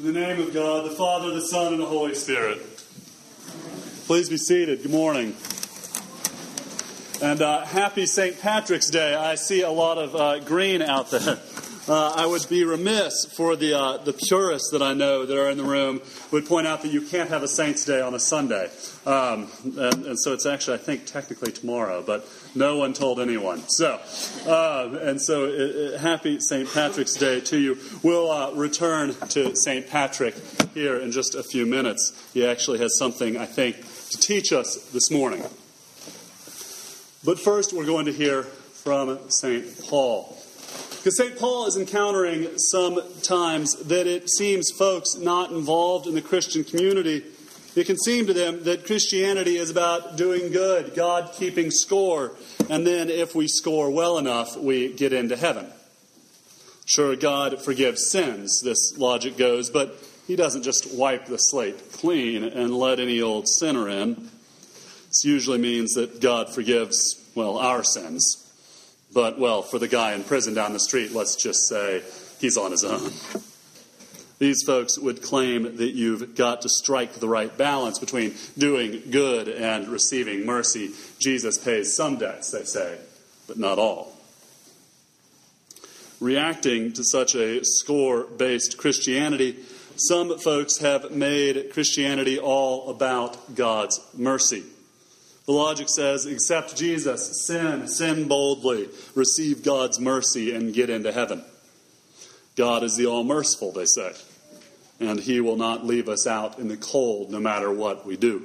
In the name of God, the Father, the Son, and the Holy Spirit. Please be seated. Good morning. And happy St. Patrick's Day. I see a lot of green out there. I would be remiss for the purists that I know that are in the room would point out that you can't have a Saint's Day on a Sunday. And so it's actually, I think, technically tomorrow, but no one told anyone. So happy St. Patrick's Day to you. We'll return to St. Patrick here in just a few minutes. He actually has something, I think, to teach us this morning. But first, we're going to hear from St. Paul. Because St. Paul is encountering sometimes that it seems folks not involved in the Christian community, it can seem to them that Christianity is about doing good, God keeping score, and then if we score well enough, we get into heaven. Sure, God forgives sins, this logic goes, but He doesn't just wipe the slate clean and let any old sinner in. This usually means that God forgives, our sins. But, for the guy in prison down the street, let's just say he's on his own. These folks would claim that you've got to strike the right balance between doing good and receiving mercy. Jesus pays some debts, they say, but not all. Reacting to such a score-based Christianity, some folks have made Christianity all about God's mercy. The logic says, accept Jesus, sin boldly, receive God's mercy, and get into heaven. God is the all-merciful, they say, and He will not leave us out in the cold no matter what we do.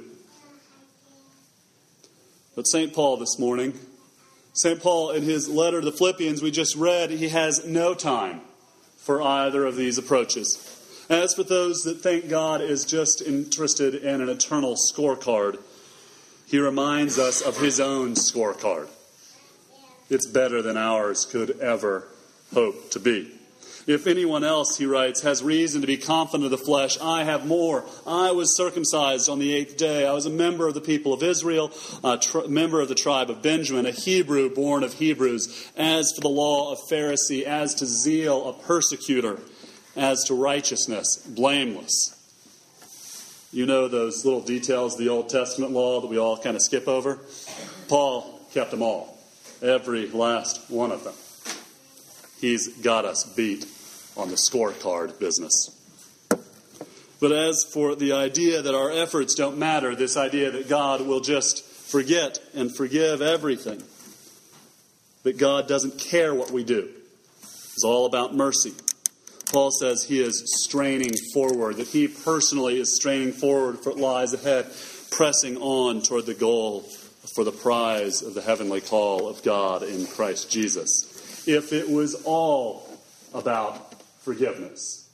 But St. Paul this morning, St. Paul in his letter to the Philippians we just read, he has no time for either of these approaches. As for those that think God is just interested in an eternal scorecard, he reminds us of His own scorecard. It's better than ours could ever hope to be. If anyone else, he writes, has reason to be confident of the flesh, I have more. I was circumcised on the 8th day. I was a member of the people of Israel, a member of the tribe of Benjamin, a Hebrew born of Hebrews. As for the law, a Pharisee. As to zeal, a persecutor. As to righteousness, blameless. You know those little details of the Old Testament law that we all kind of skip over? Paul kept them all. Every last one of them. He's got us beat on the scorecard business. But as for the idea that our efforts don't matter, this idea that God will just forget and forgive everything, that God doesn't care what we do, it's all about mercy. Paul says he is straining forward, that he personally is straining forward for what lies ahead, pressing on toward the goal for the prize of the heavenly call of God in Christ Jesus. If it was all about forgiveness,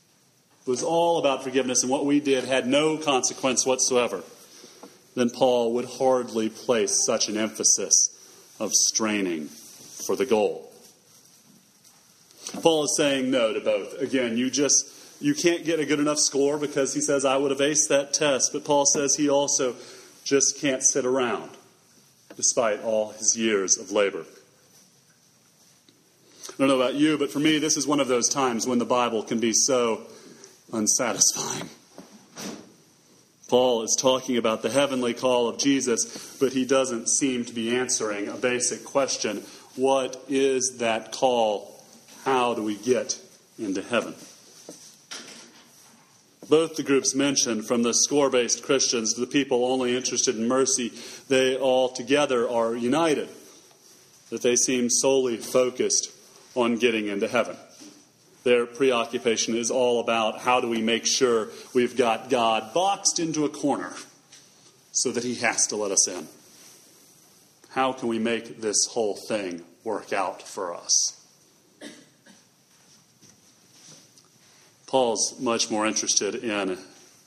and what we did had no consequence whatsoever, then Paul would hardly place such an emphasis of straining for the goal. Paul is saying no to both. Again, you can't get a good enough score because he says, I would have aced that test. But Paul says he also just can't sit around despite all his years of labor. I don't know about you, but for me, this is one of those times when the Bible can be so unsatisfying. Paul is talking about the heavenly call of Jesus, but he doesn't seem to be answering a basic question. What is that call? How do we get into heaven? Both the groups mentioned, from the score-based Christians to the people only interested in mercy, they all together are united, that they seem solely focused on getting into heaven. Their preoccupation is all about how do we make sure we've got God boxed into a corner so that He has to let us in. How can we make this whole thing work out for us? Paul's much more interested in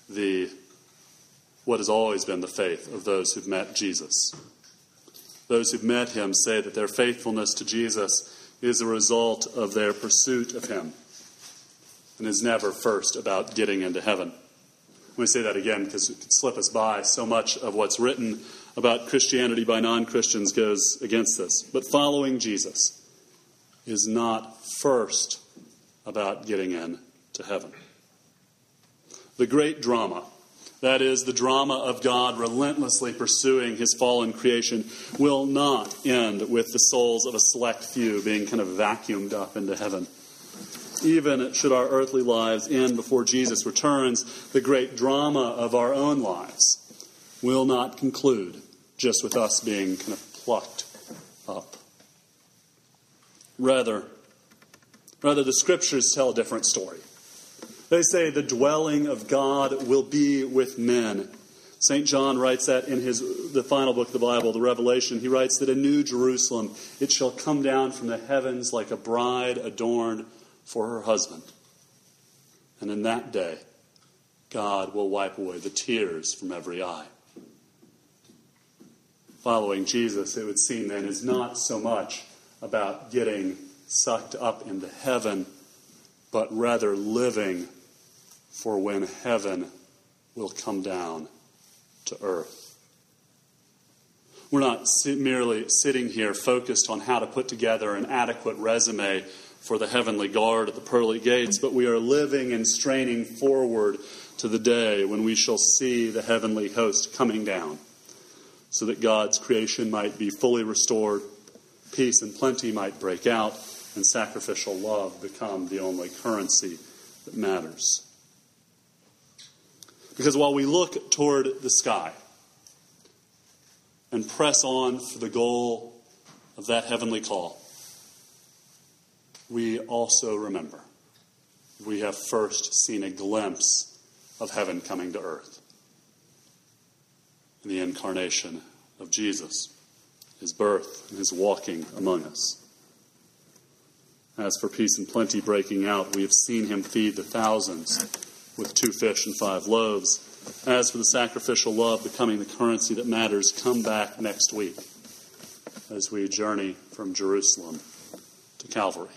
what has always been the faith of those who've met Jesus. Those who've met Him say that their faithfulness to Jesus is a result of their pursuit of Him and is never first about getting into heaven. Let me say that again because it could slip us by. So much of what's written about Christianity by non-Christians goes against this. But following Jesus is not first about getting in to heaven. The great drama, that is, the drama of God relentlessly pursuing his fallen creation, will not end with the souls of a select few being kind of vacuumed up into heaven. Even should our earthly lives end before Jesus returns, the great drama of our own lives will not conclude just with us being kind of plucked up. Rather, the Scriptures tell a different story. They say the dwelling of God will be with men. St. John writes that in the final book of the Bible, the Revelation. He writes that in New Jerusalem it shall come down from the heavens like a bride adorned for her husband. And in that day, God will wipe away the tears from every eye. Following Jesus, it would seem then, is not so much about getting sucked up into heaven, but rather living for when heaven will come down to earth. We're not merely sitting here focused on how to put together an adequate resume for the heavenly guard at the pearly gates, but we are living and straining forward to the day when we shall see the heavenly host coming down, so that God's creation might be fully restored, peace and plenty might break out, and sacrificial love become the only currency that matters. Because while we look toward the sky and press on for the goal of that heavenly call, we also remember we have first seen a glimpse of heaven coming to earth in the incarnation of Jesus, his birth, and his walking among us. As for peace and plenty breaking out, we have seen him feed the thousands with 2 fish and 5 loaves. As for the sacrificial love becoming the currency that matters, come back next week as we journey from Jerusalem to Calvary.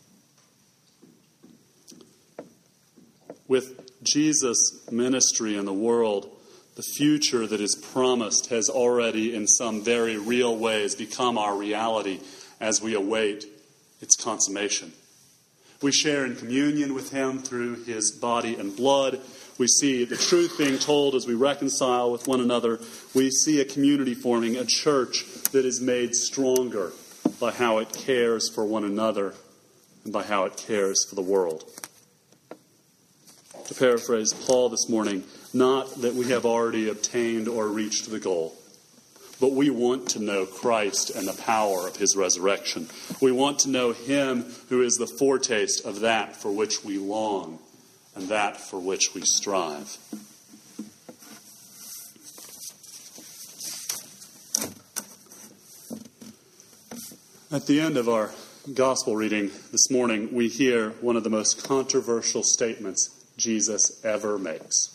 With Jesus' ministry in the world, the future that is promised has already, in some very real ways, become our reality as we await its consummation. We share in communion with him through his body and blood. We see the truth being told as we reconcile with one another. We see a community forming, a church that is made stronger by how it cares for one another and by how it cares for the world. To paraphrase Paul this morning, not that we have already obtained or reached the goal, but we want to know Christ and the power of his resurrection. We want to know him who is the foretaste of that for which we long and that for which we strive. At the end of our gospel reading this morning, we hear one of the most controversial statements Jesus ever makes.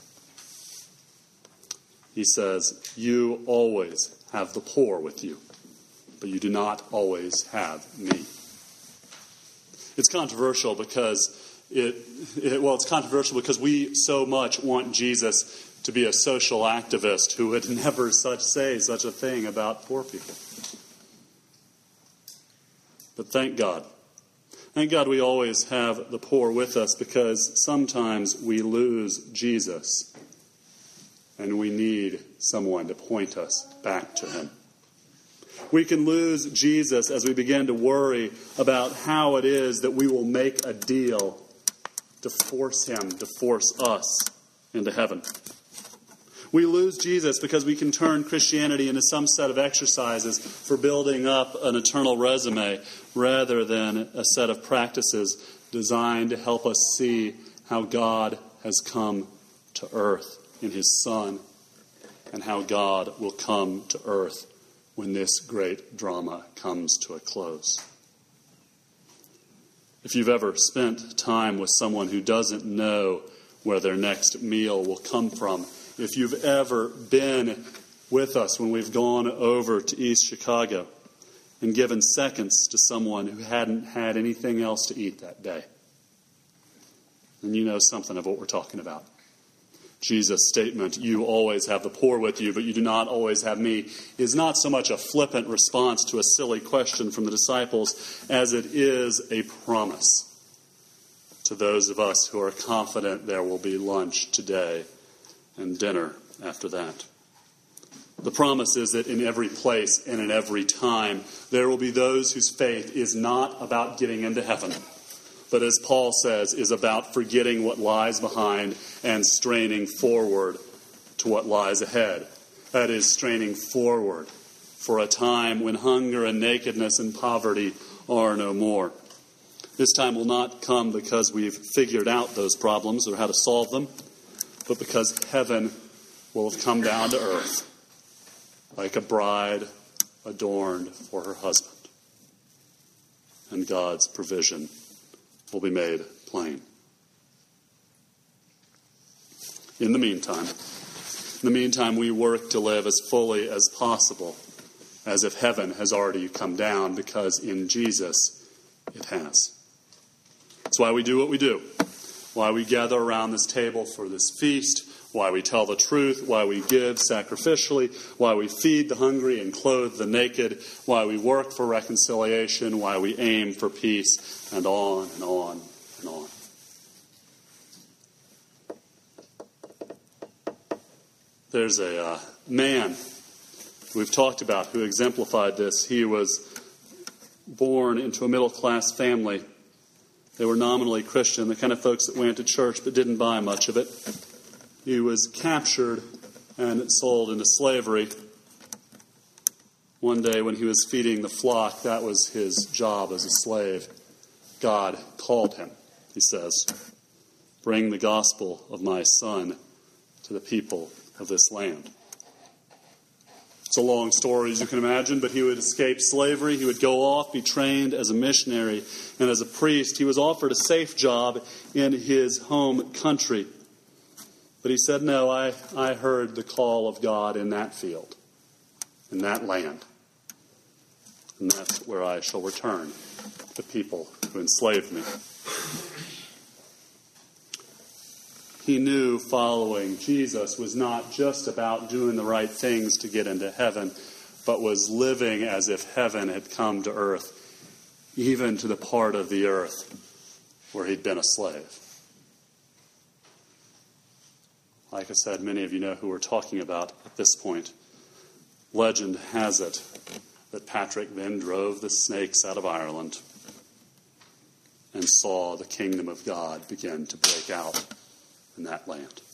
He says, "You always have the poor with you, but you do not always have me." It's controversial because it's controversial because we so much want Jesus to be a social activist who would never say such a thing about poor people. But thank God. Thank God we always have the poor with us, because sometimes we lose Jesus and we need someone to point us back to him. We can lose Jesus as we begin to worry about how it is that we will make a deal to force him to force us into heaven. We lose Jesus because we can turn Christianity into some set of exercises for building up an eternal resume rather than a set of practices designed to help us see how God has come to earth in his Son and how God will come to earth when this great drama comes to a close. If you've ever spent time with someone who doesn't know where their next meal will come from, if you've ever been with us when we've gone over to East Chicago and given seconds to someone who hadn't had anything else to eat that day, then you know something of what we're talking about. Jesus' statement, "You always have the poor with you, but you do not always have me," is not so much a flippant response to a silly question from the disciples as it is a promise to those of us who are confident there will be lunch today and dinner after that. The promise is that in every place and in every time, there will be those whose faith is not about getting into heaven, but as Paul says, is about forgetting what lies behind and straining forward to what lies ahead. That is, straining forward for a time when hunger and nakedness and poverty are no more. This time will not come because we've figured out those problems or how to solve them, but because heaven will have come down to earth like a bride adorned for her husband. And God's provision will be made plain. In the meantime, we work to live as fully as possible, as if heaven has already come down, because in Jesus it has. That's why we do what we do, why we gather around this table for this feast, why we tell the truth, why we give sacrificially, why we feed the hungry and clothe the naked, why we work for reconciliation, why we aim for peace, and on and on and on. There's a man we've talked about who exemplified this. He was born into a middle-class family. They were nominally Christian, the kind of folks that went to church but didn't buy much of it. He was captured and sold into slavery. One day when he was feeding the flock, that was his job as a slave. God called him, he says, "Bring the gospel of my son to the people of this land." It's a long story, as you can imagine, but he would escape slavery. He would go off, be trained as a missionary, and as a priest. He was offered a safe job in his home country. But he said, no, I heard the call of God in that field, in that land. And that's where I shall return, the people who enslaved me. He knew following Jesus was not just about doing the right things to get into heaven, but was living as if heaven had come to earth, even to the part of the earth where he'd been a slave. Like I said, many of you know who we're talking about at this point. Legend has it that Patrick then drove the snakes out of Ireland and saw the kingdom of God begin to break out in that land.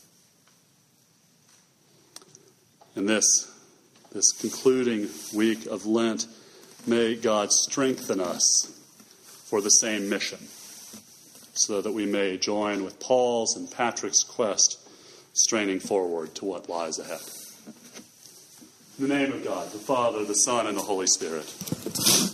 In this concluding week of Lent, may God strengthen us for the same mission, so that we may join with Paul's and Patrick's quest, straining forward to what lies ahead. In the name of God, the Father, the Son, and the Holy Spirit.